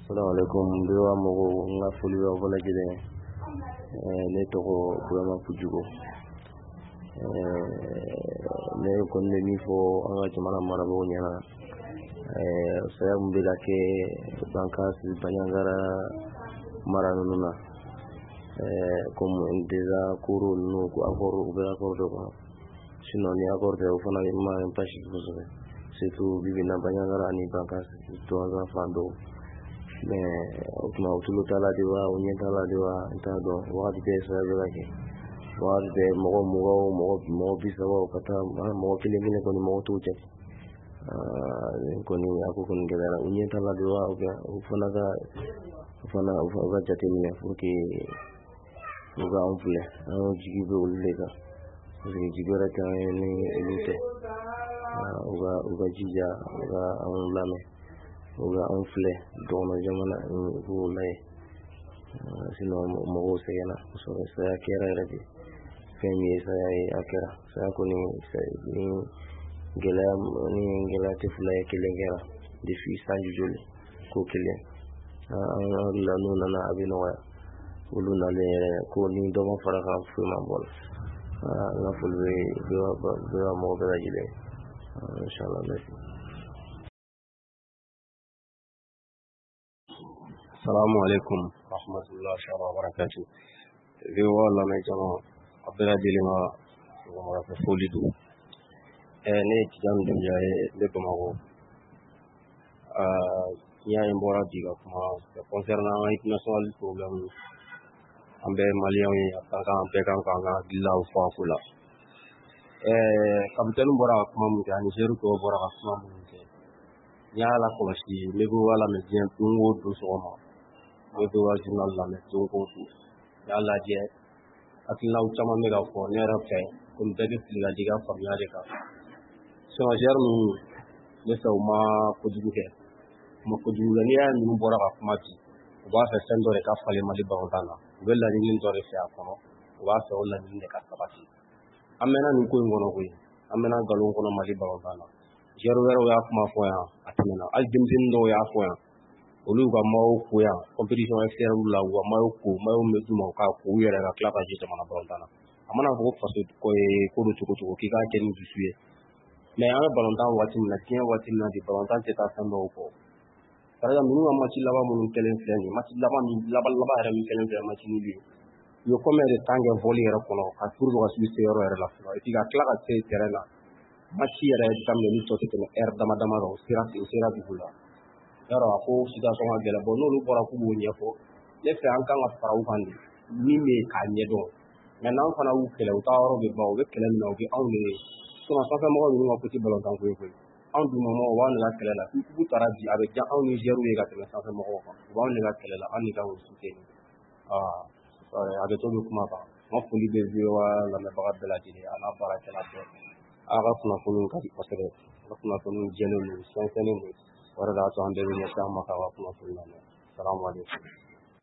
Assalamualaikum biwa mogo nga foli wa bala jide ne togo Burama Pujugo ne konne mi fo anga jamana marabo nyana saya mbela ke bankas banyangara maranuna comme déjà kuru no ko akoro be akoro ko sinon ni akoro de fona ma impashi ko surtout bibina banyangara ni bankas to za fando mais utuma utulo tala dewa unye tala dewa ntado wakati pesa yake wakati de mogo bisawa kata mogo kile mine koni mogo tuche koni aku koni gelera unye tala dewa ufana jati mine fuki uga umfule jigibe ulega jigora ni elite uga jija uga umlame uga umfule dono jamana ulay sino mogo sayana so saya kera rabi femi saya akera saya kuni ni gela tifla kelengera de fi sanju joli ko kelen la nuna na abino wa uluna le ko ni do ma faraka fu ma bol la fulwe do mo bela jile inshallah merci. Assalamu alaikum rahmatullahi wa barakatuh. Viwa la mejama abdala dilima wa fa folidu ne tijan dunja le bamago ya imbora diga kuma concernant international problem ambe maliyan ya tanga ambe kan dilaw fa kula kapitenu bora kuma mun ya nigeru ko bora kuma mun ke ya la ko si lego wala me bien tungo do soma do wa journal la me tungo do ya la je akila u chama me ga ko ne ra fe kum de la diga famya de ka so germu ne sa ma ko du ke ma ko du la ni ya ni bora kuma ti ba fa sendo re ka fale mali ba ondana bella ni nin dore fa ko ba fa wala ni de ka sabati amena ni ko ngono ko amena galon ko mali ba ondana jeru wero ya kuma fo ya atamena al dimdin do ya fo ya olu ga mawo ko ya competition externe la wa mawo ko mawo me duma ka ko yere ga klaba je tamana ba ondana amana ko faso ko ko do to ki ga ken du suye mais an balontan wati na tiens wati na di balontan te ta sando ko par exemple nous match là-bas mon kelen fleni match là-bas era mi kelen fleni match ni biyo yo comme de tangue volley era kono ka tour do asbi se yoro era la flo et ga klaka te terrain match era tambe ni to te er dama ro sira di bula yaro ko sida so ma gele bo no lu bora ku bo nyefo le fe an kan afara u hande ni me ka nyedo maintenant fana u kele u tawro be ba u kele no bi on le so ma fa mo ni ma petit ballon tan ko en du moment wa na kele la ku taraji avec ja on Nigeria ga te sa fa mo ko wa na kele la an ni ga o sute ni avec to kuma ba mo fuli be wa la me baga de la télé ala baraka la to aga kuna kunu ka di pasere kuna kunu jeno ni so tene ni wara da to ande ni sa ma ka wa kuna kunu na assalamu alaikum.